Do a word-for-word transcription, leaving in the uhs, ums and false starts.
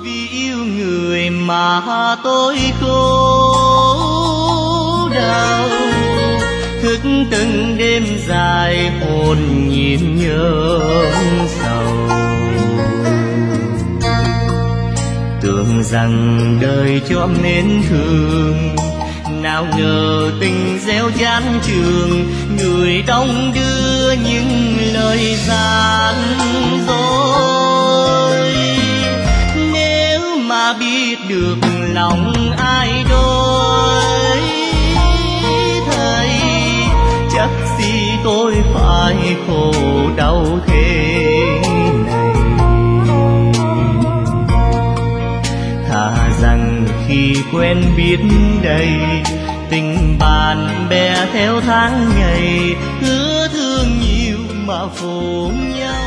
vì yêu người mà tôi khổ đau, thức từng đêm dài hồn nhiên nhớ sầu. Tưởng rằng đời cho nên thương, nào ngờ tình gieo chán trường, người đông đưa những lời gian dối. Nếu mà biết được lòng ai đôi thầy, chắc gì tôi phải khổ đau thế này. Thà rằng khi quen biết đây, tình bạn bè theo tháng ngày, hứa thương nhiều mà phù nhau.